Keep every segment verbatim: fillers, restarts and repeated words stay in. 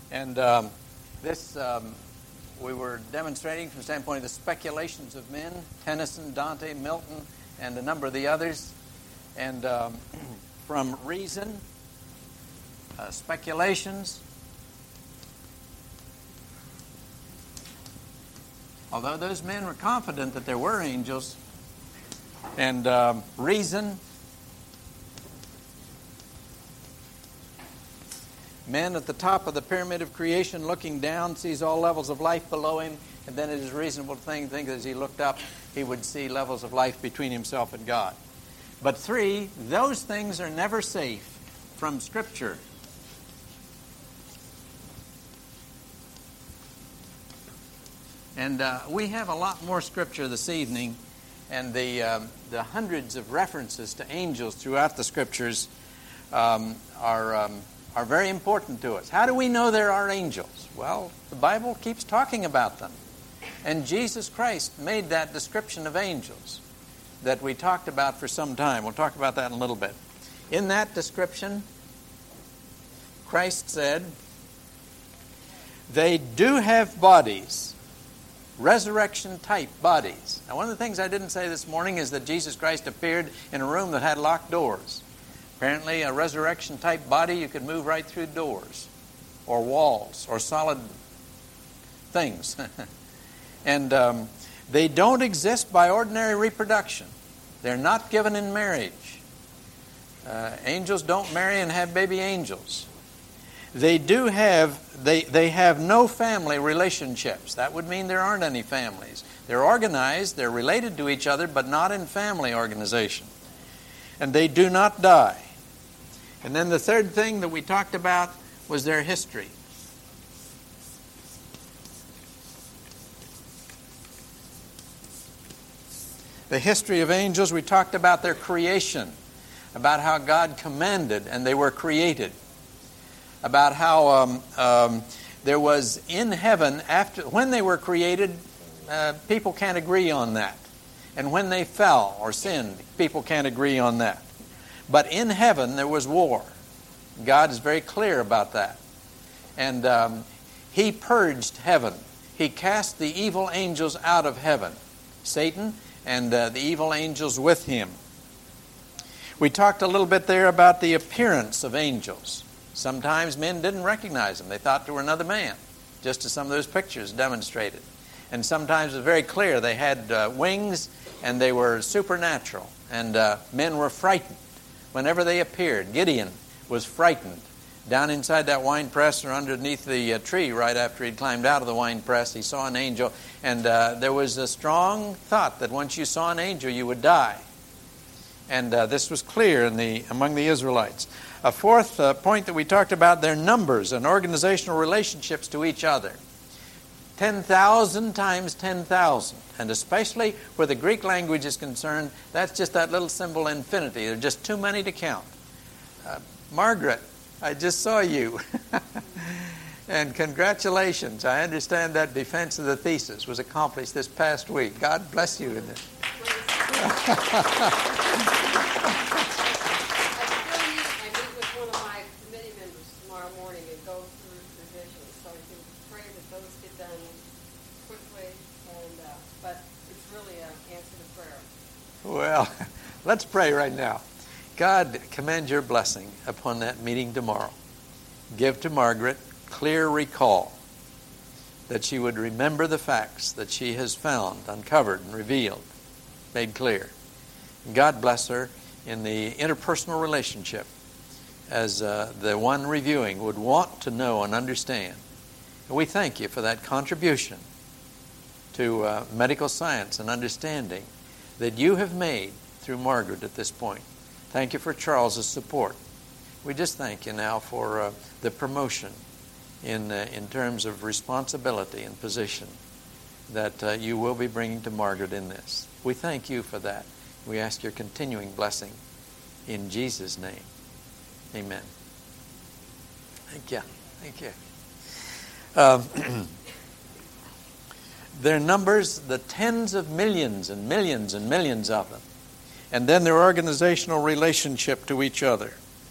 And um, this um, we were demonstrating from the standpoint of the speculations of men, Tennyson, Dante, Milton, and a number of the others. And um, from reason, uh, speculations, although those men were confident that there were angels, and um, reason, man at the top of the pyramid of creation looking down sees all levels of life below him, and then it is a reasonable thing to think that as he looked up, he would see levels of life between himself and God. But three, those things are never safe from Scripture. And uh, we have a lot more Scripture this evening, and the um, the hundreds of references to angels throughout the Scriptures um, are um, are very important to us. How do we know there are angels? Well, the Bible keeps talking about them. And Jesus Christ made that description of angels that we talked about for some time. We'll talk about that in a little bit. In that description, Christ said, they do have bodies, resurrection-type bodies. Now, one of the things I didn't say this morning is that Jesus Christ appeared in a room that had locked doors. Apparently, a resurrection-type body, you could move right through doors or walls or solid things. And um, they don't exist by ordinary reproduction. They're not given in marriage. Uh, angels don't marry and have baby angels. They do have, they, they have no family relationships. That would mean there aren't any families. They're organized, they're related to each other, but not in family organization. And they do not die. And then the third thing that we talked about was their history. The history of angels, we talked about their creation, about how God commanded and they were created, about how um, um, there was in heaven, after when they were created, uh, people can't agree on that. And when they fell or sinned, people can't agree on that. But in heaven, there was war. God is very clear about that. And um, He purged heaven. He cast the evil angels out of heaven. Satan and uh, the evil angels with him. We talked a little bit there about the appearance of angels. Sometimes men didn't recognize them. They thought they were another man, just as some of those pictures demonstrated. And sometimes it was very clear they had uh, wings and they were supernatural. And uh, men were frightened whenever they appeared. Gideon was frightened. Down inside that wine press or underneath the uh, tree right after he'd climbed out of the wine press, he saw an angel. And uh, there was a strong thought that once you saw an angel, you would die. And uh, this was clear in the among the Israelites. A fourth uh, point that we talked about, their numbers and organizational relationships to each other. ten thousand times ten thousand. And especially where the Greek language is concerned, that's just that little symbol infinity. There are just too many to count. Uh, Margaret, I just saw you. And congratulations. I understand that defense of the thesis was accomplished this past week. God bless you in it. Well, let's pray right now. God, command your blessing upon that meeting tomorrow. Give to Margaret clear recall that she would remember the facts that she has found, uncovered, and revealed, made clear. God bless her in the interpersonal relationship as uh, the one reviewing would want to know and understand. And we thank you for that contribution to uh, medical science and understanding that you have made through Margaret at this point. Thank you for Charles's support. We just thank you now for uh, the promotion in uh, in terms of responsibility and position that uh, you will be bringing to Margaret in this. We thank you for that. We ask your continuing blessing in Jesus' name. Amen. Thank you. Thank you. Um, their numbers, the tens of millions and millions and millions of them. And then their organizational relationship to each other.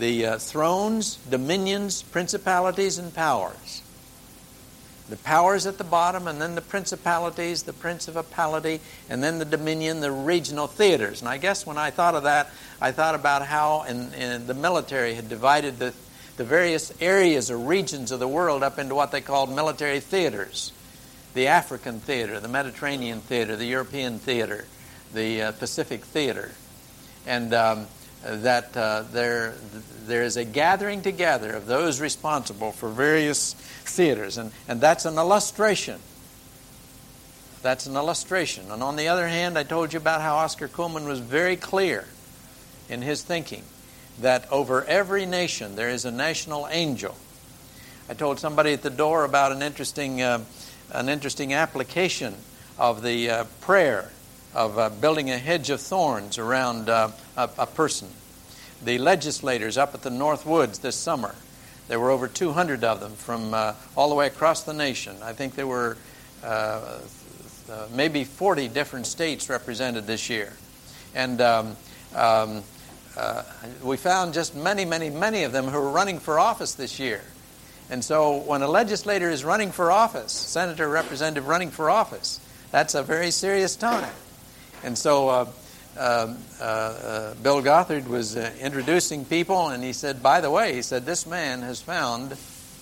the uh, thrones, dominions, principalities, and powers. The powers at the bottom, and then the principalities, the principality, and then the dominion, the regional theaters. And I guess when I thought of that, I thought about how in, in the military had divided the, the various areas or regions of the world up into what they called military theaters. The African theater, the Mediterranean theater, the European theater, the uh, Pacific theater. And um, that uh, there, there is a gathering together of those responsible for various theaters. And, and that's an illustration. That's an illustration. And on the other hand, I told you about how Oscar Cullmann was very clear in his thinking that over every nation there is a national angel. I told somebody at the door about an interesting, uh, an interesting application of the uh, prayer of uh, building a hedge of thorns around uh, a, a person. The legislators up at the North Woods this summer, there were over two hundred of them from uh, all the way across the nation. I think there were uh, uh, maybe forty different states represented this year. And um, um, uh, we found just many, many, many of them who were running for office this year. And so when a legislator is running for office, senator, representative running for office, that's a very serious time. And so uh, uh, uh, Bill Gothard was uh, introducing people, and he said, by the way, he said, this man has found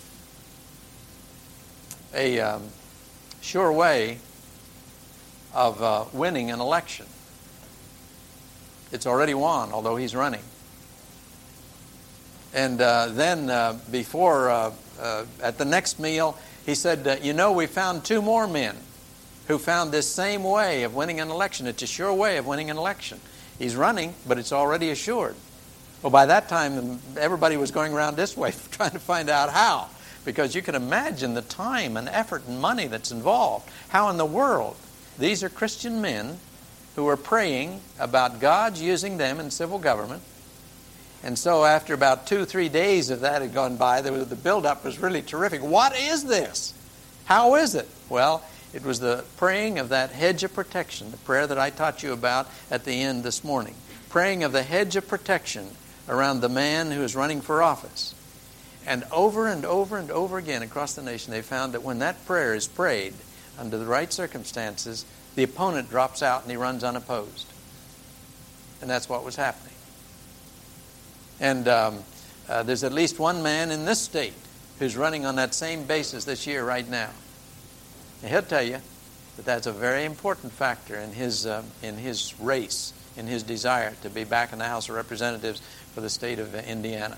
a um, sure way of uh, winning an election. It's already won, although he's running. And uh, then uh, before, uh, uh, at the next meal, he said, uh, you know, we found two more men who found this same way of winning an election. It's a sure way of winning an election. He's running, but it's already assured. Well, by that time, everybody was going around this way trying to find out how, because you can imagine the time and effort and money that's involved. How in the world? These are Christian men who are praying about God's using them in civil government. And so after about two, three days of that had gone by, there was, the buildup was really terrific. What is this? How is it? Well, it was the praying of that hedge of protection, the prayer that I taught you about at the end this morning. Praying of the hedge of protection around the man who is running for office. And over and over and over again across the nation, they found that when that prayer is prayed under the right circumstances, the opponent drops out and he runs unopposed. And that's what was happening. And um, uh, there's at least one man in this state who's running on that same basis this year right now. And he'll tell you that that's a very important factor in his uh, in his race, in his desire to be back in the House of Representatives for the state of Indiana.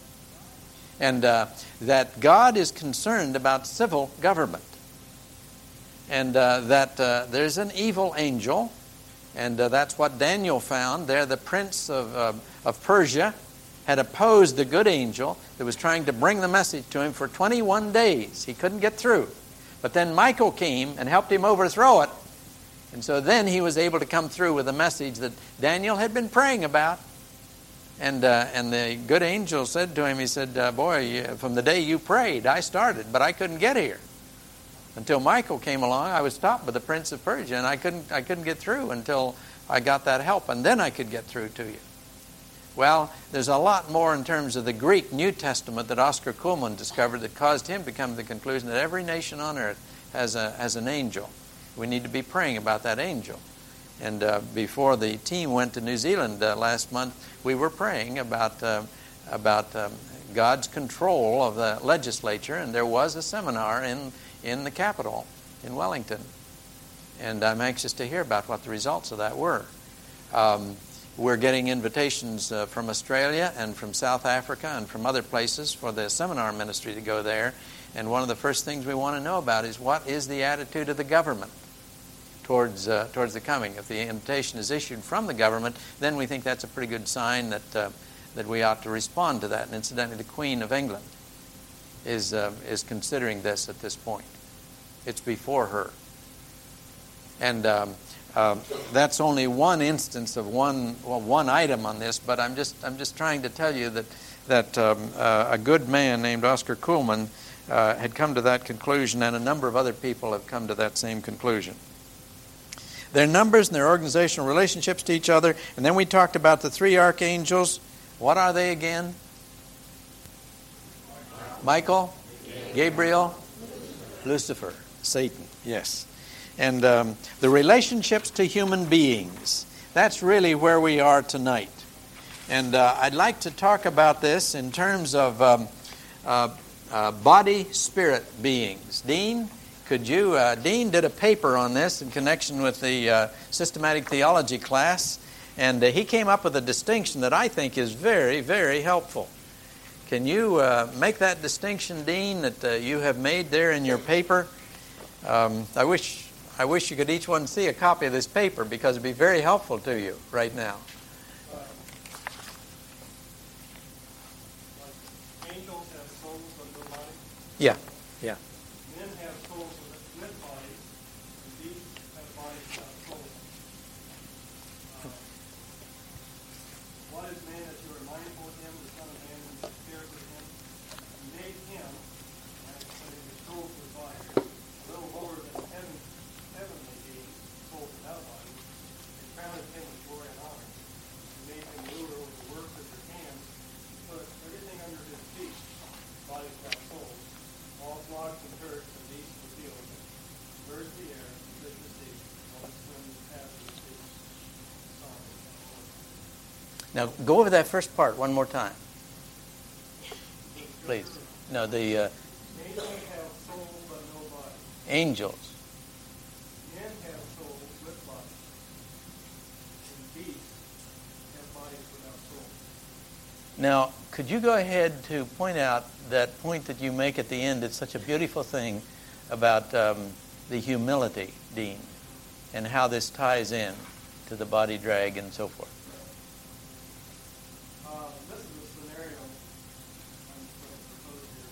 And uh, that God is concerned about civil government. And uh, that uh, there's an evil angel, and uh, that's what Daniel found. There the prince of, uh, of Persia had opposed the good angel that was trying to bring the message to him for twenty-one days. He couldn't get through. But then Michael came and helped him overthrow it. And so then he was able to come through with a message that Daniel had been praying about. And uh, and the good angel said to him, he said, uh, boy, from the day you prayed, I started, but I couldn't get here. Until Michael came along, I was stopped by the prince of Persia, and I couldn't I couldn't get through until I got that help, and then I could get through to you. Well, there's a lot more in terms of the Greek New Testament that Oscar Cullmann discovered that caused him to come to the conclusion that every nation on earth has a has an angel. We need to be praying about that angel. And uh, before the team went to New Zealand uh, last month, we were praying about uh, about um, God's control of the legislature, and there was a seminar in in the capital in Wellington. And I'm anxious to hear about what the results of that were. Um, We're getting invitations uh, from Australia and from South Africa and from other places for the seminar ministry to go there. And one of the first things we want to know about is what is the attitude of the government towards uh, towards the coming. If the invitation is issued from the government, then we think that's a pretty good sign that uh, that we ought to respond to that. And incidentally, the Queen of England is uh, is considering this at this point. It's before her. And Um, Uh, that's only one instance of one well, one item on this, but I'm just I'm just trying to tell you that that um, uh, a good man named Oscar Cullmann uh, had come to that conclusion, and a number of other people have come to that same conclusion. Their numbers and their organizational relationships to each other, and then we talked about the three archangels. What are they again? Michael, Gabriel, Lucifer, Satan, yes. And um, the relationships to human beings. That's really where we are tonight. And uh, I'd like to talk about this in terms of um, uh, uh, body-spirit beings. Dean, could you... Uh, Dean did a paper on this in connection with the uh, systematic theology class, and uh, he came up with a distinction that I think is very, very helpful. Can you uh, make that distinction, Dean, that uh, you have made there in your paper? Um, I wish I wish you could each one see a copy of this paper, because it'd be very helpful to you right now. Angels have souls but no bodies. Yeah, yeah. Men have souls with bodies, and beasts have bodies without souls. Uh, what is man that you are mindful of him, the Son of Man, and you care for him? You made him, right, putting his soul to his body, a little lower than heaven, heavenly beings, souls without bodies, and crowned him with glory and honor. You made him ruler over the works of your hands. You put everything under his feet, bodies without souls, all flocks and herds and beasts of the field, birds of the air, and fish of the sea, all that swim in the paths of the sea. Psalm one. Now, go over that first part one more time, please. No, the uh, Angels have souls but no body. angels. Men have souls with bodies. And beasts have bodies without souls. Now, could you go ahead to point out that point that you make at the end? It's such a beautiful thing about um, the humility, Dean, and how this ties in to the body drag and so forth. Uh, this is a scenario I'm going to propose here.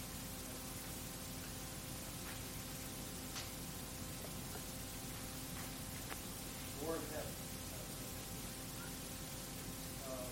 War in heaven. Uh,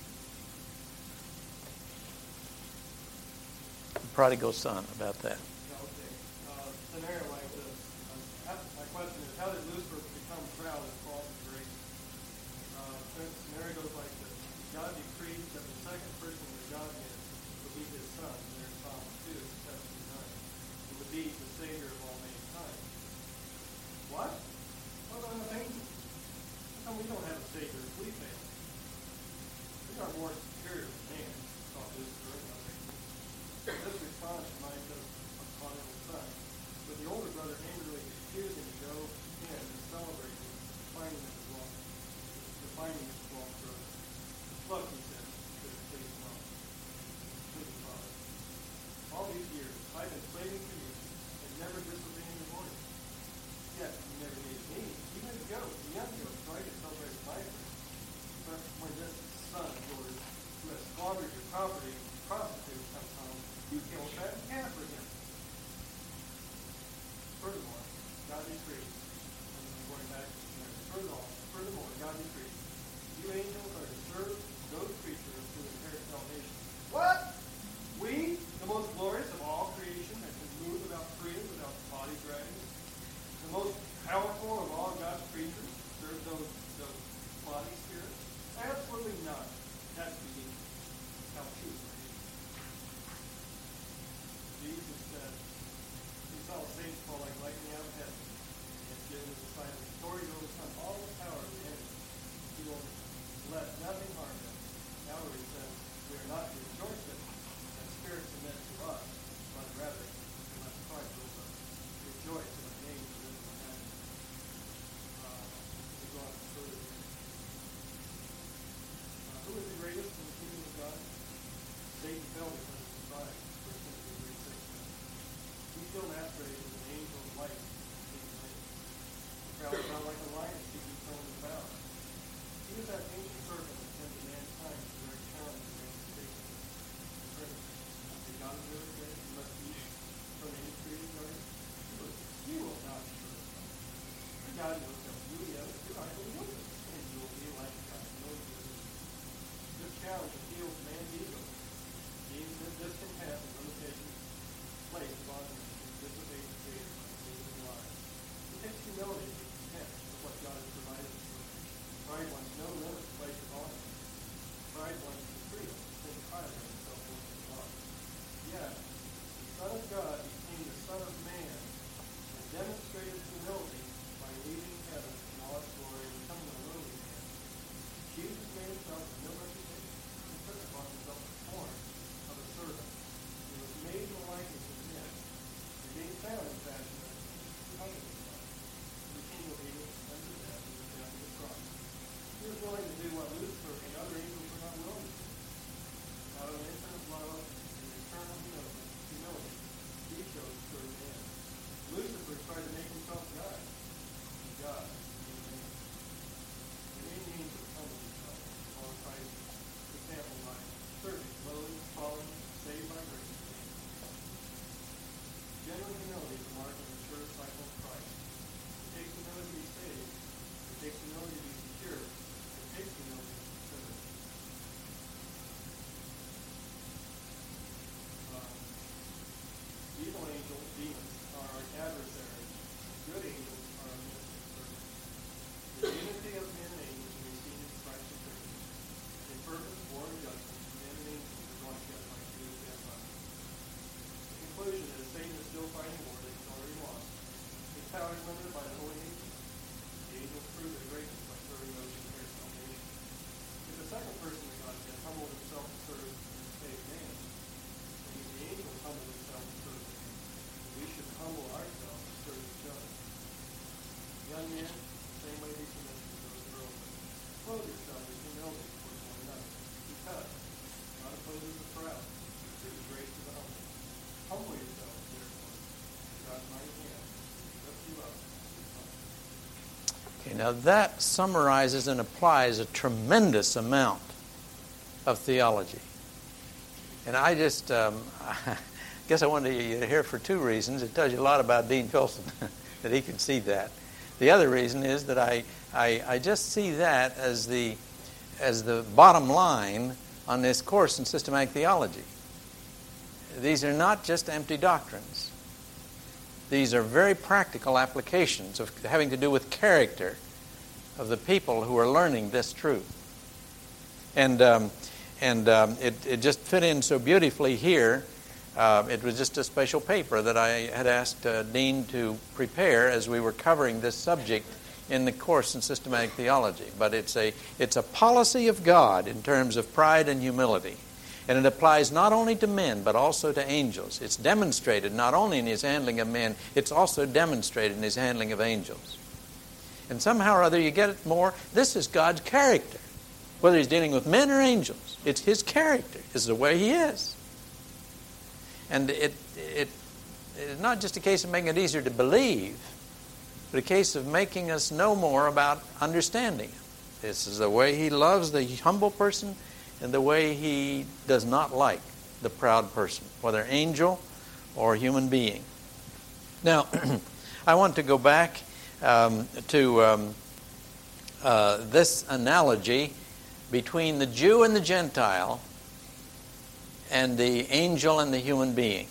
The prodigal son, about that. Okay. Uh, scenario like this. Uh, my question is, how did Lucifer become proud and fall from grace? Uh, the scenario goes like this. God decreed that the second person of the Godhead would be his son. There's Psalm two, seven through nine. It would be the Savior of all mankind. What? What about the angels? How come we don't have a Savior if we fail? We are more superior than man, thought Lucifer and other angels. This response reminds us of the prodigal son. But the older brother angrily refused him to go in and celebrate his finding of his lost, the finding of his lost brother. Look, he said, could it please him not? Please, Father. All these years I've been slaving for you and never disobeying your orders. Yet you never gave me even a goat, a young goat, so I could celebrate my birth. But when this son of yours, who has squandered your property, prostitute, comes home, you kill a fat calf for him. Furthermore, God decreed, and I'm going back to there. Furthermore, furthermore, God decreed, you angels are to serve those creatures who inherit salvation. What? We, the most glorious of all creation, that can move without freedom, without body dragging, the most powerful of all God's creatures, serve those those body spirits? Absolutely not. That's the how true it is. Jesus said, he saw Satan fall like lightning out of heaven, and has given his disciples authority to overcome all the power of the enemy. He will let nothing harm them. However, he says, we are not to rejoice that that spirits submit to us, but rather to let Christ rules us. Rejoice in the name of the living heaven. Uh, we go on further here. Uh, who is the greatest in the kingdom of God? Satan fell because of his pride. First Timothy three six. He still masquerades as an angel of light. He prowls around like a lion seeking someone to devour. He is that ancient serpent that tempted mankind to their challenge against Satan. Did God do it again? You must eat from any tree in the garden? You will not be hurt. For God will tell you, yes, your eye will be open, and you will be like God. This challenge appeals to man's ego. Means that this can pass in limitations placed upon him in disobeying the Creator by his lives. It takes humility to be content with what God has provided us with. Pride wants no limits humility to be saved. It takes humility to be secure. It takes humility to be considered. Um, evil angels, demons, are our adversaries. Good angels are our ministering servants. The unity of men and angels can be seen in Christ's church. In purpose, war, and judgment, men and angels are going together like two and five. The conclusion is Satan is still fighting war that he's already lost. His power is limited by the holy angels. The angels prove their greatness by serving those who carry salvation. If the second person of Godhead humbled himself to serve and save man, then if the angels humbled themselves to serve man, we should humble ourselves to serve each other. Young men, the same way be submissive to those girls. Clothe yourselves with humility towards one another, because God opposes the proud, but gives grace to the humble. Humble yourselves, therefore, in God's mighty hand, lift you up. Okay, now that summarizes and applies a tremendous amount of theology. And I just, um, I guess I wanted you to hear for two reasons. It tells you a lot about Dean Filson, that he could see that. The other reason is that I, I, I just see that as the, as the bottom line on this course in systematic theology. These are not just empty doctrines. These are very practical applications of having to do with character of the people who are learning this truth. And um, and um, it, it just fit in so beautifully here. Uh, it was just a special paper that I had asked uh, Dean to prepare as we were covering this subject in the course in systematic theology. But it's a it's a policy of God in terms of pride and humility. And it applies not only to men, but also to angels. It's demonstrated not only in his handling of men, it's also demonstrated in his handling of angels. And somehow or other you get it more, this is God's character. Whether he's dealing with men or angels, it's his character. It's the way he is. And it, it, it's not just a case of making it easier to believe, but a case of making us know more about understanding it. This is the way he loves the humble person, and the way he does not like the proud person, whether angel or human being. Now, I want to go back um, to um, uh, this analogy between the Jew and the Gentile and the angel and the human being.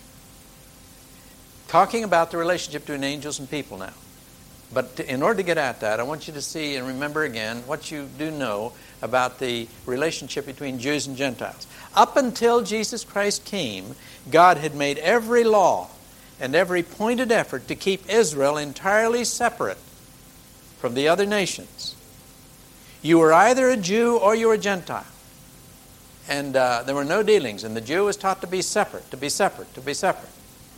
Talking about the relationship between angels and people now. But to, in order to get at that, I want you to see and remember again what you do know about the relationship between Jews and Gentiles. Up until Jesus Christ came, God had made every law and every pointed effort to keep Israel entirely separate from the other nations. You were either a Jew or you were a Gentile. And uh, there were no dealings. And the Jew was taught to be separate, to be separate, to be separate.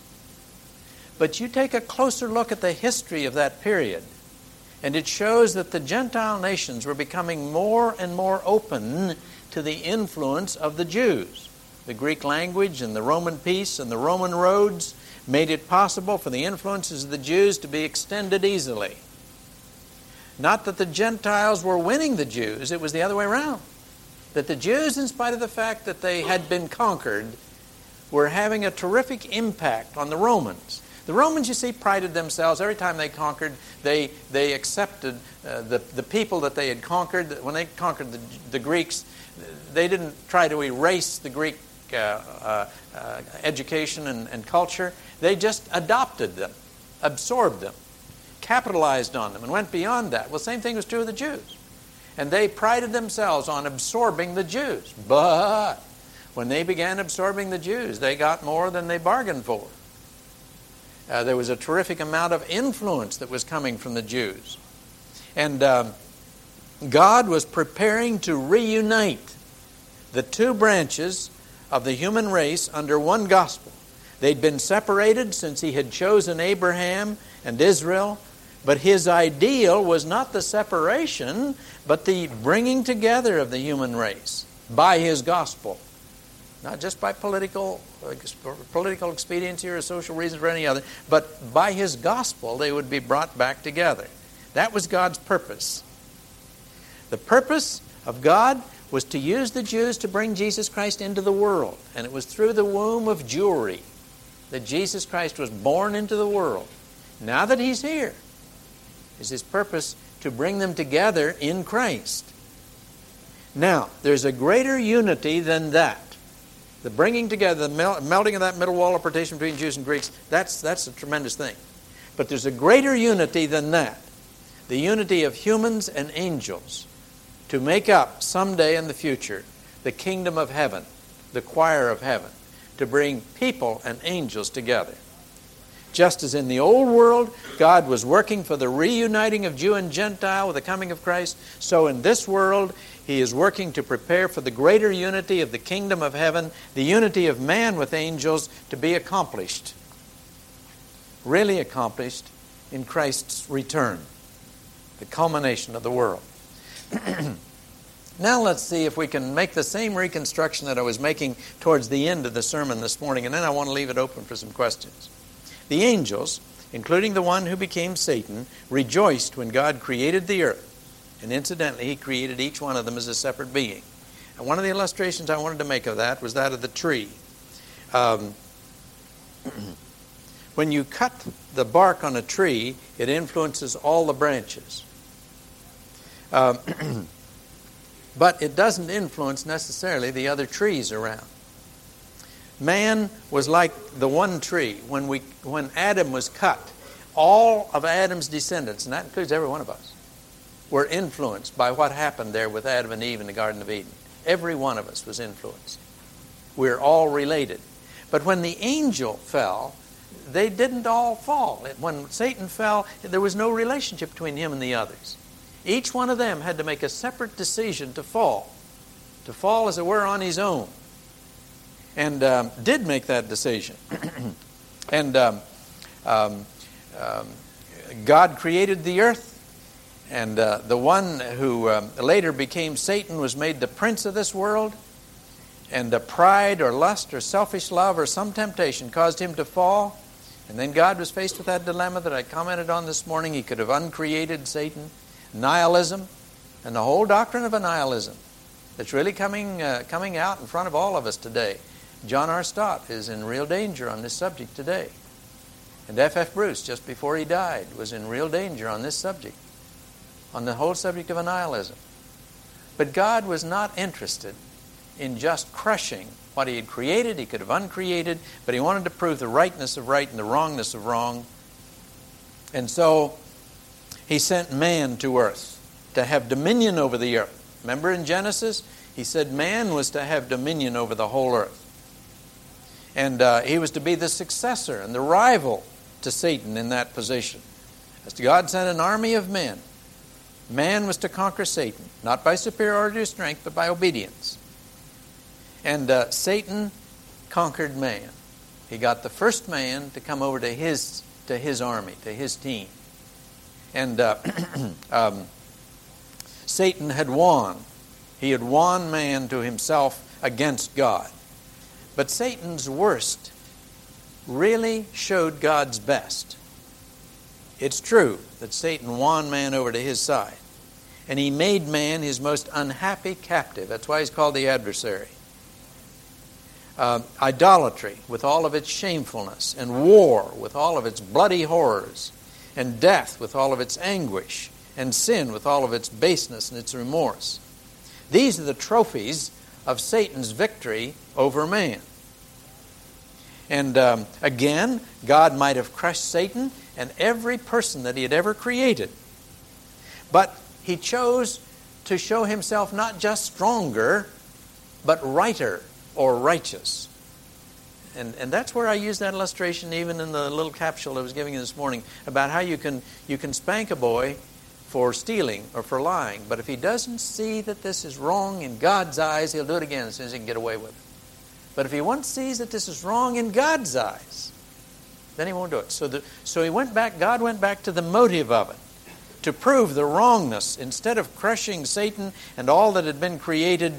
But you take a closer look at the history of that period, and it shows that the Gentile nations were becoming more and more open to the influence of the Jews. The Greek language and the Roman peace and the Roman roads made it possible for the influences of the Jews to be extended easily. Not that the Gentiles were winning the Jews, it was the other way around. That the Jews, in spite of the fact that they had been conquered, were having a terrific impact on the Romans. The Romans, you see, prided themselves. Every time they conquered, they they accepted uh, the, the people that they had conquered. When they conquered the, the Greeks, they didn't try to erase the Greek uh, uh, uh, education and, and culture. They just adopted them, absorbed them, capitalized on them, and went beyond that. Well, the same thing was true of the Jews. And they prided themselves on absorbing the Jews. But when they began absorbing the Jews, they got more than they bargained for. Uh, there was a terrific amount of influence that was coming from the Jews. And um, God was preparing to reunite the two branches of the human race under one gospel. They'd been separated since he had chosen Abraham and Israel, but his ideal was not the separation, but the bringing together of the human race by his gospel. Not just by political political expediency or social reasons or any other, but by his gospel they would be brought back together. That was God's purpose. The purpose of God was to use the Jews to bring Jesus Christ into the world. And it was through the womb of Jewry that Jesus Christ was born into the world. Now that he's here, Is His purpose to bring them together in Christ. Now, there's a greater unity than that. The bringing together, the mel- melting of that middle wall of partition between Jews and Greeks, that's, that's a tremendous thing. But there's a greater unity than that. The unity of humans and angels to make up someday in the future the kingdom of heaven, the choir of heaven, to bring people and angels together. Just as in the old world, God was working for the reuniting of Jew and Gentile with the coming of Christ, so in this world, He is working to prepare for the greater unity of the kingdom of heaven, the unity of man with angels, to be accomplished, really accomplished in Christ's return, the culmination of the world. Now let's see if we can make the same reconstruction that I was making towards the end of the sermon this morning, and then I want to leave it open for some questions. The angels, including the one who became Satan, rejoiced when God created the earth. And incidentally, He created each one of them as a separate being. And one of the illustrations I wanted to make of that was that of the tree. Um, when you cut the bark on a tree, it influences all the branches. Um, but it doesn't influence necessarily the other trees around. Man was like the one tree. When we, when Adam was cut, all of Adam's descendants, and that includes every one of us, were influenced by what happened there with Adam and Eve in the Garden of Eden. Every one of us was influenced. We're all related. But when the angel fell, they didn't all fall. When Satan fell, there was no relationship between him and the others. Each one of them had to make a separate decision to fall, to fall as it were on his own. And um, did make that decision. and um, um, um, God created the earth, and uh, the one who um, later became Satan was made the prince of this world, and uh, pride or lust or selfish love or some temptation caused him to fall. And then God was faced with that dilemma that I commented on this morning. He could have uncreated Satan, nihilism, and the whole doctrine of annihilism that's really coming uh, coming out in front of all of us today. John R. Stott is in real danger on this subject today. And F F Bruce, just before he died, was in real danger on this subject, on the whole subject of annihilism. But God was not interested in just crushing what He had created. He could have uncreated, but He wanted to prove the rightness of right and the wrongness of wrong. And so He sent man to earth to have dominion over the earth. Remember in Genesis, He said man was to have dominion over the whole earth. And uh, he was to be the successor and the rival to Satan in that position. As God sent an army of men, man was to conquer Satan, not by superiority or strength, but by obedience. And uh, Satan conquered man. He got the first man to come over to his to his army, to his team. And uh, um, Satan had won. He had won man to himself against God. But Satan's worst really showed God's best. It's true that Satan won man over to his side. And he made man his most unhappy captive. That's why he's called the adversary. Uh, idolatry with all of its shamefulness, and war with all of its bloody horrors, and death with all of its anguish, and sin with all of its baseness and its remorse. These are the trophies of Satan's victory over man. And um, again, God might have crushed Satan and every person that He had ever created. But He chose to show Himself not just stronger, but righter or righteous. And and that's where I use that illustration even in the little capsule I was giving you this morning about how you can you can spank a boy for stealing or for lying. But if he doesn't see that this is wrong in God's eyes, he'll do it again as soon as he can get away with it. But if he once sees that this is wrong in God's eyes, then he won't do it. So the, so he went back, God went back to the motive of it, to prove the wrongness. Instead of crushing Satan and all that had been created,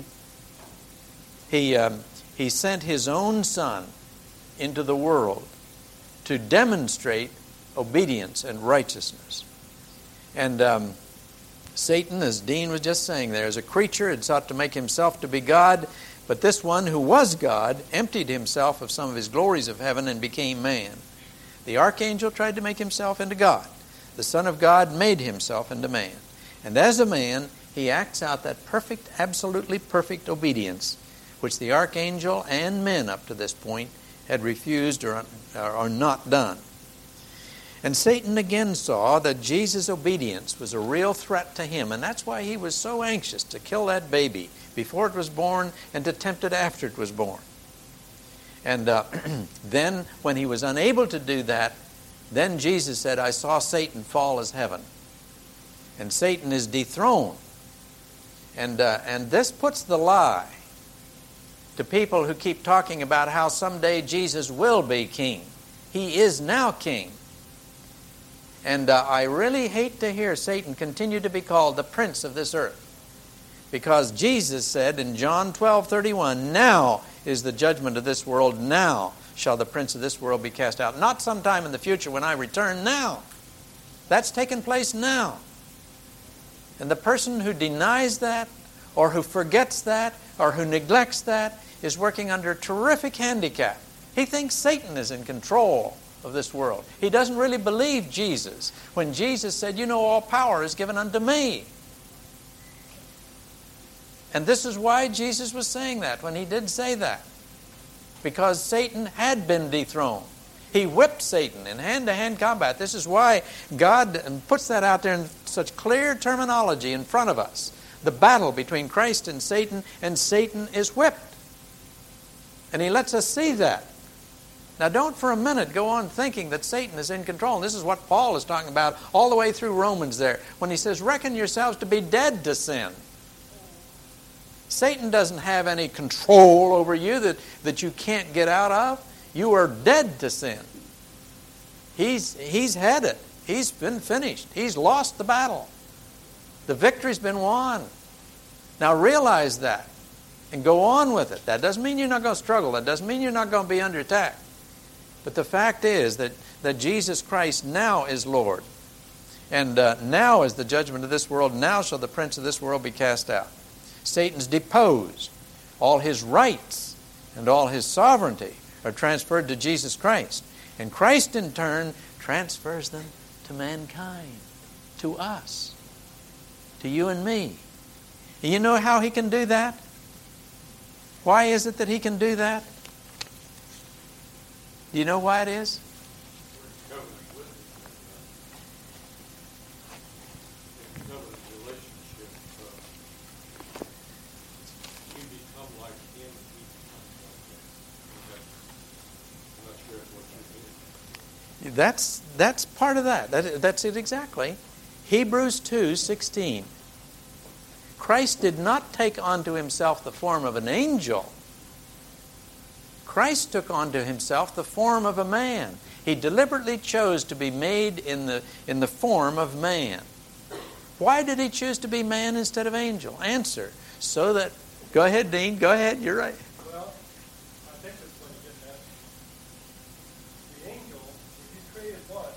he, um, he sent His own Son into the world to demonstrate obedience and righteousness. And um, Satan, as Dean was just saying there, as a creature had sought to make himself to be God, but this one who was God emptied himself of some of his glories of heaven and became man. The archangel tried to make himself into God. the Son of God made himself into man. And as a man, he acts out that perfect, absolutely perfect obedience, which the archangel and men up to this point had refused or, or not done. And Satan again saw that Jesus' obedience was a real threat to him, and that's why he was so anxious to kill that baby before it was born and to tempt it after it was born. And uh, then when he was unable to do that, then Jesus said, I saw Satan fall as heaven. And Satan is dethroned. And, uh, and this puts the lie to people who keep talking about how someday Jesus will be king. He is now king. And uh, I really hate to hear Satan continue to be called the prince of this earth. Because Jesus said in John twelve thirty-one, now is the judgment of this world, now shall the prince of this world be cast out. Not sometime in the future when I return, now. That's taken place now. And the person who denies that, or who forgets that, or who neglects that, is working under a terrific handicap. He thinks Satan is in control of this world. He doesn't really believe Jesus when Jesus said, you know, all power is given unto me. And this is why Jesus was saying that when he did say that. Because Satan had been dethroned. He whipped Satan in hand-to-hand combat. This is why God puts that out there in such clear terminology in front of us. The battle between Christ and Satan, and Satan is whipped. And he lets us see that. Now don't for a minute go on thinking that Satan is in control. And this is what Paul is talking about all the way through Romans there, when he says, reckon yourselves to be dead to sin. Satan doesn't have any control over you that, that you can't get out of. You are dead to sin. He's, he's had it. He's been finished. He's lost the battle. The victory's been won. Now realize that and go on with it. That doesn't mean you're not going to struggle. That doesn't mean you're not going to be under attack. But the fact is that, that Jesus Christ now is Lord. And uh, now is the judgment of this world. Now shall the prince of this world be cast out. Satan's deposed. All his rights and all his sovereignty are transferred to Jesus Christ. And Christ in turn transfers them to mankind, to us, to you and me. And you know how he can do that? Why is it that he can do that? Do you know why it is? That's, that's part of that. that. That's it exactly. Hebrews two sixteen. Christ did not take unto himself the form of an angel. Christ took unto himself the form of a man. He deliberately chose to be made in the, in the form of man. Why did he choose to be man instead of angel? Answer. So that... Go ahead, Dean. Go ahead. You're right. Well, I think that's what you get at. The angel, if he's created once,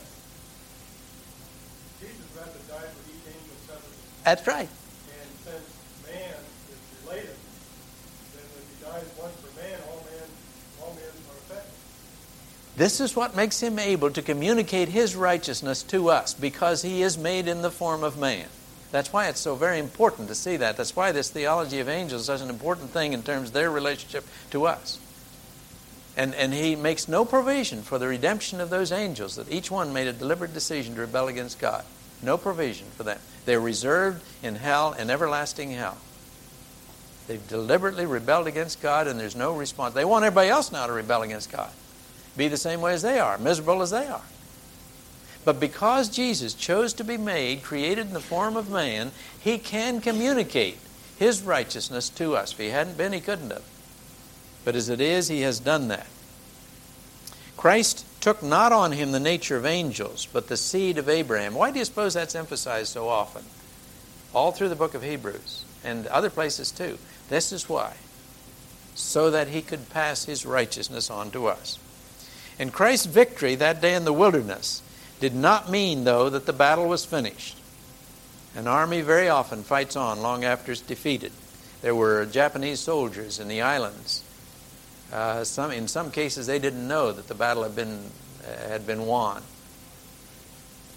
Jesus would have to die for each angel separately. That's right. And since man is related, then if he dies once for man, all men, all men are affected. This is what makes him able to communicate his righteousness to us, because he is made in the form of man. That's why it's so very important to see that. That's why this theology of angels is such an important thing in terms of their relationship to us. And, and he makes no provision for the redemption of those angels, that each one made a deliberate decision to rebel against God. No provision for them. They're reserved in hell, in everlasting hell. They've deliberately rebelled against God, and there's no response. They want everybody else now to rebel against God. Be the same way as they are, miserable as they are. But because Jesus chose to be made, created in the form of man, he can communicate his righteousness to us. If he hadn't been, he couldn't have. But as it is, he has done that. Christ took not on him the nature of angels, but the seed of Abraham. Why do you suppose that's emphasized so often? All through the book of Hebrews and other places too. This is why. So that he could pass his righteousness on to us. And Christ's victory that day in the wilderness did not mean, though, that the battle was finished. An army very often fights on long after it's defeated. There were Japanese soldiers in the islands. Uh, some, in some cases, they didn't know that the battle had been, uh, had been won.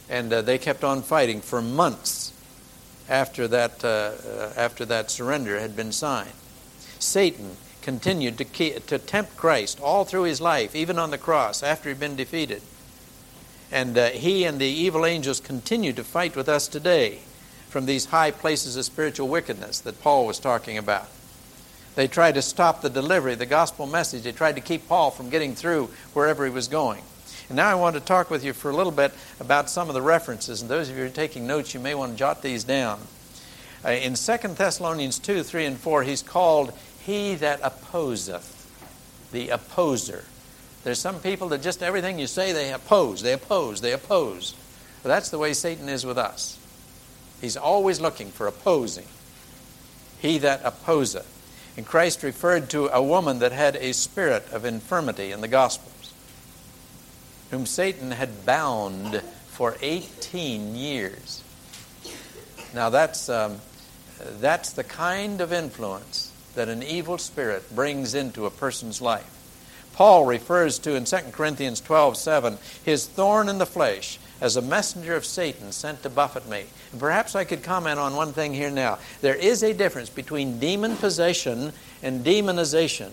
And uh, they kept on fighting for months after that, uh, uh, after that surrender had been signed. Satan continued to, keep, to tempt Christ all through his life, even on the cross, after he'd been defeated. And uh, he and the evil angels continue to fight with us today from these high places of spiritual wickedness that Paul was talking about. They tried to stop the delivery, the gospel message. They tried to keep Paul from getting through wherever he was going. And now I want to talk with you for a little bit about some of the references. And those of you who are taking notes, you may want to jot these down. Uh, in Second Thessalonians two, three, and four, he's called he that opposeth, the opposer. There's some people that just everything you say, they oppose, they oppose, they oppose. Well, that's the way Satan is with us. He's always looking for opposing. He that opposeth. And Christ referred to a woman that had a spirit of infirmity in the Gospels, whom Satan had bound for eighteen years. Now that's, um, that's the kind of influence that an evil spirit brings into a person's life. Paul refers to in Second Corinthians twelve seven, his thorn in the flesh as a messenger of Satan sent to buffet me. And perhaps I could comment on one thing here now. There is a difference between demon possession and demonization.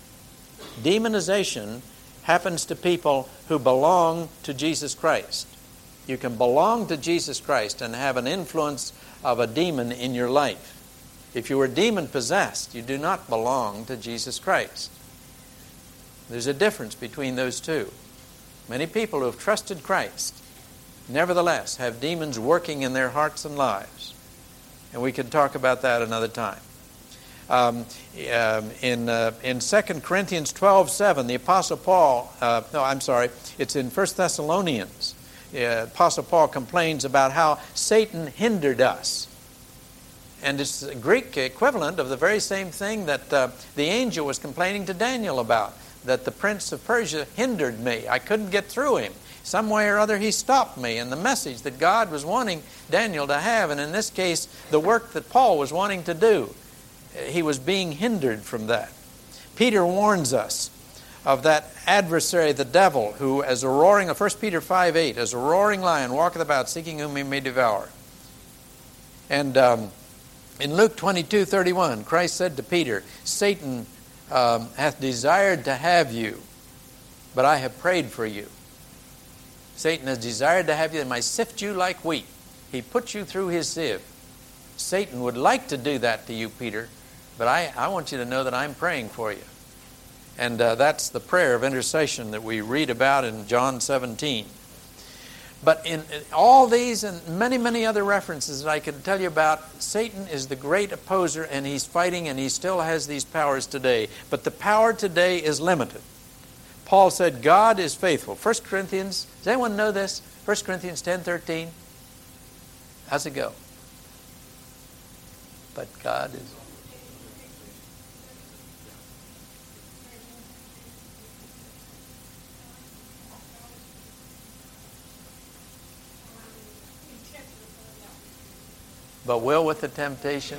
Demonization happens to people who belong to Jesus Christ. You can belong to Jesus Christ and have an influence of a demon in your life. If you were demon-possessed, you do not belong to Jesus Christ. There's a difference between those two. Many people who have trusted Christ, nevertheless, have demons working in their hearts and lives. And we can talk about that another time. Um, um, in uh, in Second Corinthians twelve seven, the Apostle Paul, uh, no, I'm sorry, it's in First Thessalonians. Uh, Apostle Paul complains about how Satan hindered us. And it's the Greek equivalent of the very same thing that uh, the angel was complaining to Daniel about, that the prince of Persia hindered me. I couldn't get through him. Some way or other he stopped me in the message that God was wanting Daniel to have, and in this case, the work that Paul was wanting to do. He was being hindered from that. Peter warns us of that adversary, the devil, who as a roaring, First Peter five eight, as a roaring lion walketh about, seeking whom he may devour. And um, in Luke twenty-two thirty-one, Christ said to Peter, Satan um, hath desired to have you, but I have prayed for you. Satan has desired to have you, and might sift you like wheat. He put you through his sieve. Satan would like to do that to you, Peter, but I, I want you to know that I'm praying for you. And uh, that's the prayer of intercession that we read about in John seventeen. But in, in all these and many, many other references that I could tell you about, Satan is the great opposer, and he's fighting, and he still has these powers today. But the power today is limited. Paul said, God is faithful. First Corinthians, does anyone know this? First Corinthians ten thirteen. How's it go? But God is... But will with the temptation,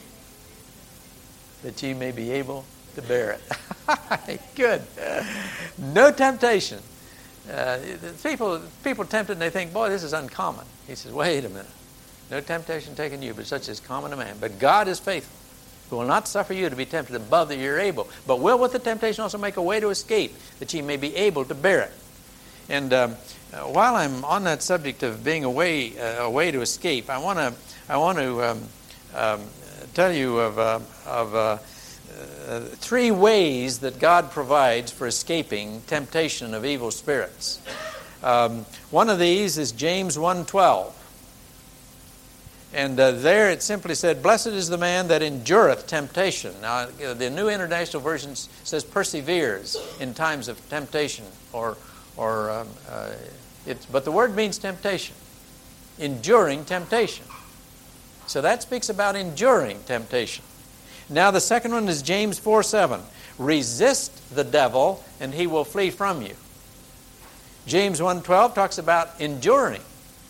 that ye may be able to bear it. Good. No temptation. Uh, people, people tempted and they think, boy, this is uncommon. He says, wait a minute. No temptation taken you, but such is common to man. But God is faithful, who will not suffer you to be tempted above that you're able, but will with the temptation also make a way to escape, that ye may be able to bear it. And um, uh, while I'm on that subject of being a way, uh, a way to escape, I want to I want to um, um, tell you of, uh, of uh, uh, three ways that God provides for escaping temptation of evil spirits. Um, one of these is James one twelve. And uh, there it simply said, blessed is the man that endureth temptation. Now, the New International Version says perseveres in times of temptation. or or um, uh, it's, But the word means temptation. Enduring temptation. So that speaks about enduring temptation. Now the second one is James four seven. Resist the devil and he will flee from you. James one twelve talks about enduring.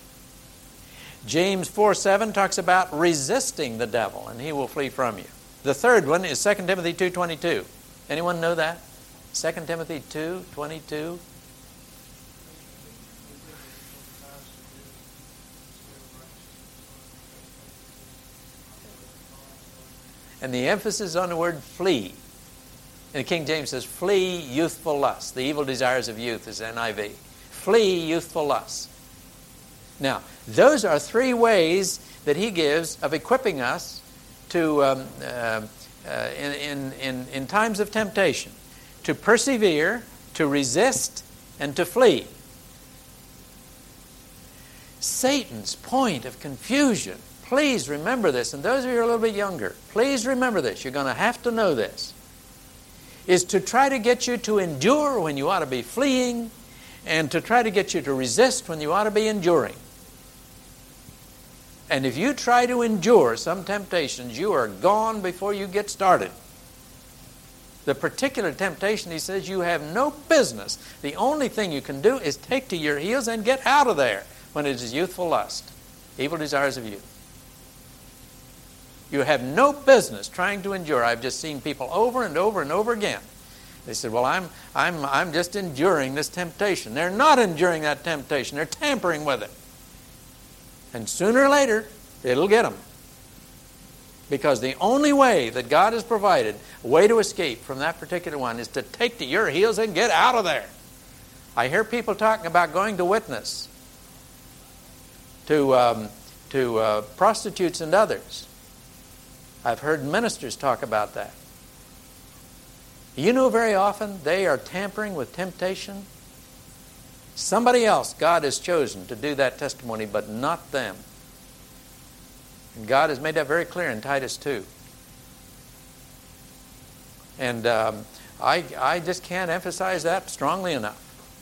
James four seven talks about resisting the devil and he will flee from you. The third one is Second Timothy two twenty-two. Anyone know that? Second Timothy two twenty-two. And the emphasis on the word flee. And the King James says, flee youthful lusts. The evil desires of youth is N I V. Flee youthful lusts. Now, those are three ways that he gives of equipping us to, um, uh, uh, in, in, in, in times of temptation, to persevere, to resist, and to flee. Satan's point of confusion, please remember this, and those of you who are a little bit younger, please remember this, you're going to have to know this, is to try to get you to endure when you ought to be fleeing, and to try to get you to resist when you ought to be enduring. And if you try to endure some temptations, you are gone before you get started. The particular temptation, he says, you have no business. The only thing you can do is take to your heels and get out of there when it is youthful lust, evil desires of youth. You have no business trying to endure. I've just seen people over and over and over again. They said, well, I'm, I'm, I'm just enduring this temptation. They're not enduring that temptation. They're tampering with it. And sooner or later, it'll get them. Because the only way that God has provided a way to escape from that particular one is to take to your heels and get out of there. I hear people talking about going to witness to, um, to uh, prostitutes and others. I've heard ministers talk about that. You know, very often they are tampering with temptation. Somebody else God has chosen to do that testimony, but not them. And God has made that very clear in Titus two. And um, I, I just can't emphasize that strongly enough.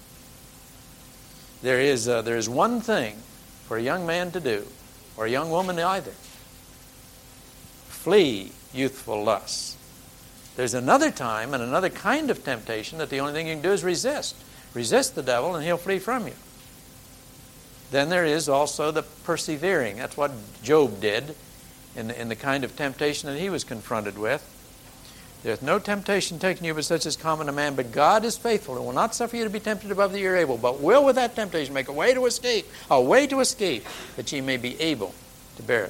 There is, uh, there is one thing for a young man to do, or a young woman either. Flee youthful lusts. There's another time and another kind of temptation that the only thing you can do is resist. Resist the devil and he'll flee from you. Then there is also the persevering. That's what Job did in the, in the kind of temptation that he was confronted with. There's no temptation taken you but such as common to man, but God is faithful and will not suffer you to be tempted above that you are able, but will with that temptation make a way to escape, a way to escape, that ye may be able to bear it.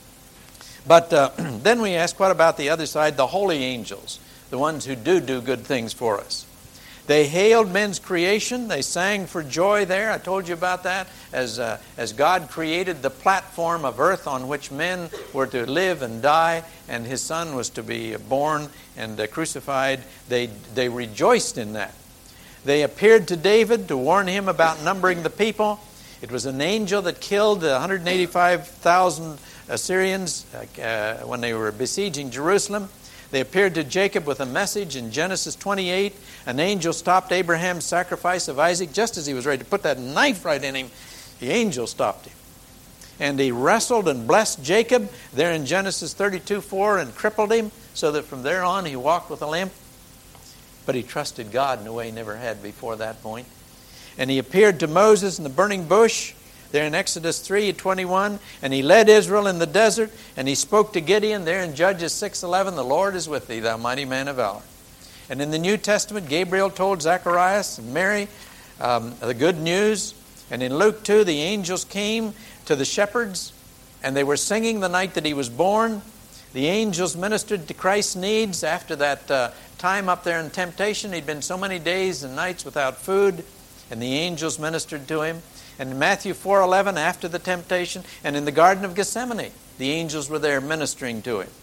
But uh, then we ask, what about the other side, the holy angels, the ones who do do good things for us? They hailed men's creation. They sang for joy there. I told you about that. As, uh, as God created the platform of earth on which men were to live and die, and His Son was to be born and uh, crucified, they, they rejoiced in that. They appeared to David to warn him about numbering the people. It was an angel that killed one hundred eighty-five thousand Assyrians uh, when they were besieging Jerusalem. They appeared to Jacob with a message in Genesis twenty-eight. An angel stopped Abraham's sacrifice of Isaac just as he was ready to put that knife right in him. The angel stopped him. And he wrestled and blessed Jacob there in Genesis thirty-two four and crippled him so that from there on he walked with a limp. But he trusted God in a way he never had before that point. And he appeared to Moses in the burning bush there in Exodus three twenty-one, and he led Israel in the desert, and he spoke to Gideon there in Judges six eleven, the Lord is with thee, thou mighty man of valor. And in the New Testament, Gabriel told Zacharias and Mary um, the good news. And in Luke two, the angels came to the shepherds, and they were singing the night that he was born. The angels ministered to Christ's needs after that uh, time up there in temptation. He'd been so many days and nights without food, and the angels ministered to him. And in Matthew four eleven, after the temptation, and in the Garden of Gethsemane, the angels were there ministering to him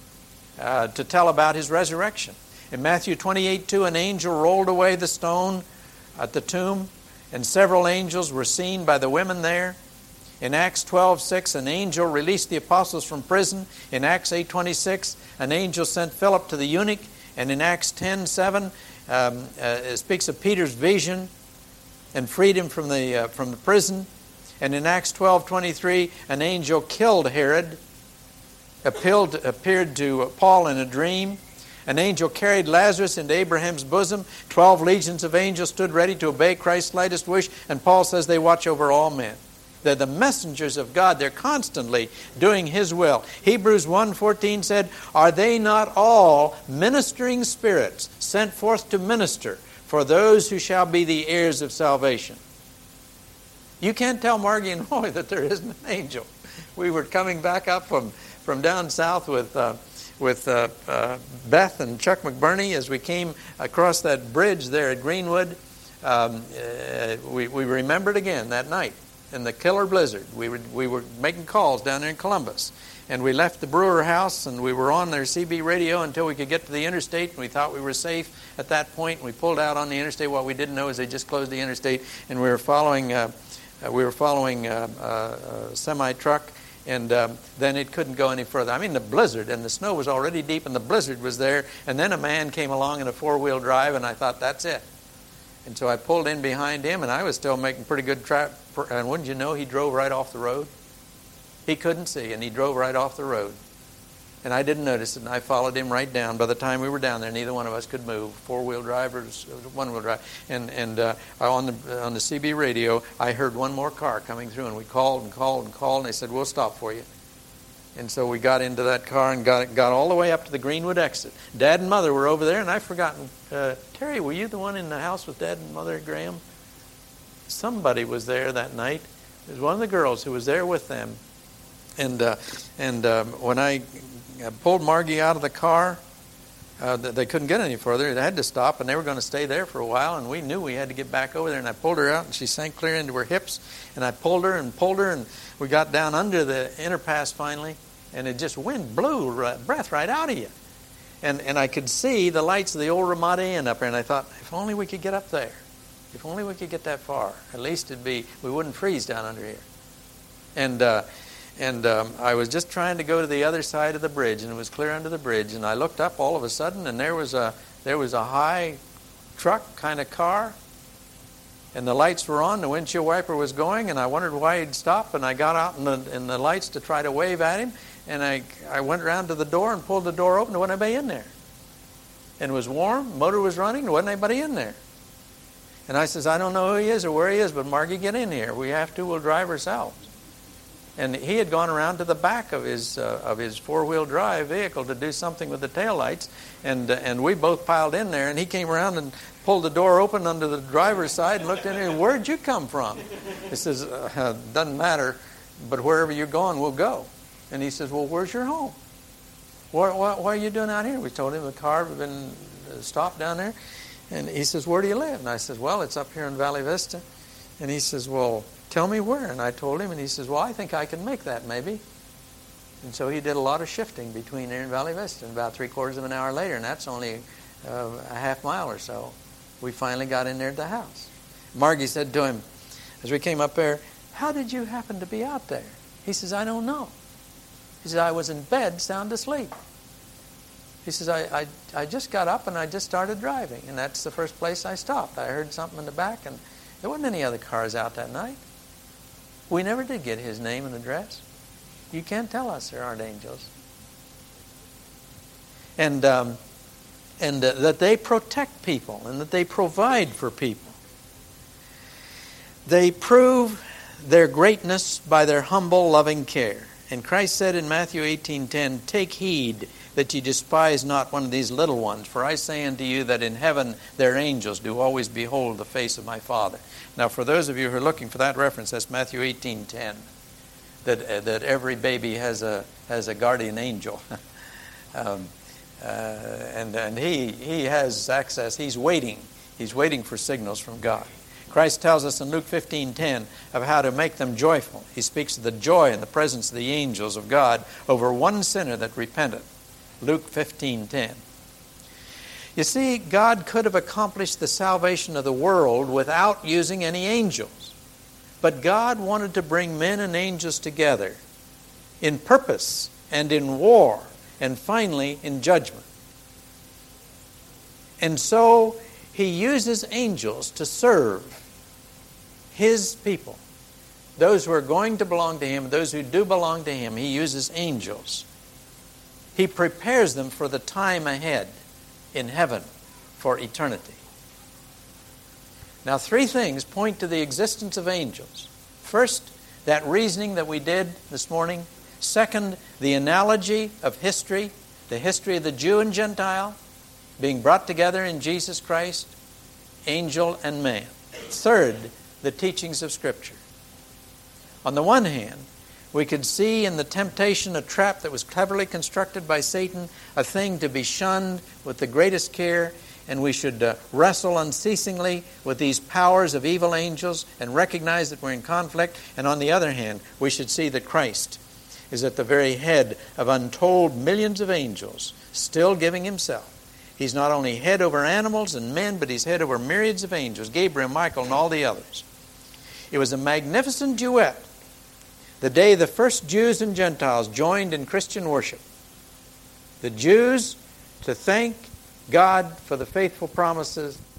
uh, to tell about his resurrection. In Matthew twenty-eight two, an angel rolled away the stone at the tomb, and several angels were seen by the women there. In Acts twelve six, an angel released the apostles from prison. In Acts eight twenty-six, an angel sent Philip to the eunuch. And in Acts ten seven, um, uh, it speaks of Peter's vision and freed him from the uh, from the prison. And in Acts twelve twenty-three, an angel killed Herod, appealed, appeared to Paul in a dream. An angel carried Lazarus into Abraham's bosom. Twelve legions of angels stood ready to obey Christ's slightest wish. And Paul says they watch over all men. They're the messengers of God. They're constantly doing His will. Hebrews one fourteen said, are they not all ministering spirits sent forth to minister for those who shall be the heirs of salvation? You can't tell Margie and Roy that there isn't an angel. We were coming back up from, from down south with uh, with uh, uh, Beth and Chuck McBurney as we came across that bridge there at Greenwood. Um, uh, we, we remembered again that night in the killer blizzard. We were, we were making calls down there in Columbus. And we left the Brewer house, and we were on their C B radio until we could get to the interstate, and we thought we were safe at that point. And we pulled out on the interstate. What we didn't know is they just closed the interstate, and we were following uh, uh, we were following uh, uh, a semi-truck, and um, then it couldn't go any further. I mean, the blizzard, and the snow was already deep, and the blizzard was there. And then a man came along in a four-wheel drive, and I thought, that's it. And so I pulled in behind him, and I was still making pretty good track. And wouldn't you know, he drove right off the road. He couldn't see, and he drove right off the road. And I didn't notice it, and I followed him right down. By the time we were down there, neither one of us could move. Four-wheel drive or one-wheel drive. And and uh, on the on the C B radio, I heard one more car coming through, and we called and called and called, and they said, we'll stop for you. And so we got into that car and got got all the way up to the Greenwood exit. Dad and Mother were over there, and I've forgotten. Uh, Terry, were you the one in the house with Dad and Mother, Graham? Somebody was there that night. It was one of the girls who was there with them. And uh, and um, when I pulled Margie out of the car, uh, they couldn't get any further. They had to stop, and they were going to stay there for a while. And we knew we had to get back over there. And I pulled her out, and she sank clear into her hips. And I pulled her and pulled her, and we got down under the interpass finally. And it just wind blew right, breath right out of you. And and I could see the lights of the old Ramada Inn up there. And I thought, if only we could get up there. If only we could get that far. At least it'd be we wouldn't freeze down under here. And uh, And um, I was just trying to go to the other side of the bridge, and it was clear under the bridge. And I looked up all of a sudden, and there was a there was a high truck kind of car, and the lights were on. The windshield wiper was going, and I wondered why he'd stop. And I got out in the in the lights to try to wave at him, and I I went around to the door and pulled the door open. There wasn't anybody in there, and it was warm. Motor was running. There wasn't anybody in there. And I says, I don't know who he is or where he is, but Margie, get in here. We have to. We'll drive ourselves. And he had gone around to the back of his uh, of his four-wheel drive vehicle to do something with the taillights, and uh, and we both piled in there. And he came around and pulled the door open under the driver's side and looked in there. And where'd you come from? He says, uh, doesn't matter, but wherever you're going, we'll go. And he says, well, where's your home? What, what, what are you doing out here? We told him the car had been stopped down there. And he says, where do you live? And I says, well, it's up here in Valley Vista. And he says, well, tell me where. And I told him, and he says, well, I think I can make that maybe. And so he did a lot of shifting between there and Valley Vista. And about three quarters of an hour later, and that's only uh, a half mile or so, we finally got in there at the house. Margie said to him, as we came up there, how did you happen to be out there? He says, I don't know. He says, I was in bed sound asleep. He says, I, I, I just got up and I just started driving. And that's the first place I stopped. I heard something in the back, and there wasn't any other cars out that night. We never did get his name and address. You can't tell us there aren't angels. And um, and uh, that they protect people and that they provide for people. They prove their greatness by their humble, loving care. And Christ said in Matthew eighteen ten, take heed that ye despise not one of these little ones. For I say unto you that in heaven their angels do always behold the face of my Father. Now, for those of you who are looking for that reference, that's Matthew eighteen ten. That uh, that every baby has a has a guardian angel, um, uh, and and he he has access. He's waiting. He's waiting for signals from God. Christ tells us in Luke fifteen ten of how to make them joyful. He speaks of the joy in the presence of the angels of God over one sinner that repenteth. Luke fifteen ten. You see, God could have accomplished the salvation of the world without using any angels. But God wanted to bring men and angels together in purpose and in war and finally in judgment. And so He uses angels to serve His people. Those who are going to belong to Him, those who do belong to Him, He uses angels. He prepares them for the time ahead in heaven for eternity. Now, three things point to the existence of angels. First, that reasoning that we did this morning. Second, the analogy of history, the history of the Jew and Gentile being brought together in Jesus Christ, angel and man. Third, the teachings of Scripture. On the one hand, We could see in the temptation a trap that was cleverly constructed by Satan, a thing to be shunned with the greatest care, and we should uh, wrestle unceasingly with these powers of evil angels and recognize that we're in conflict. And on the other hand, we should see that Christ is at the very head of untold millions of angels, still giving himself. He's not only head over animals and men, but he's head over myriads of angels, Gabriel, Michael, and all the others. It was a magnificent duet the day the first Jews and Gentiles joined in Christian worship. The Jews to thank God for the faithful promises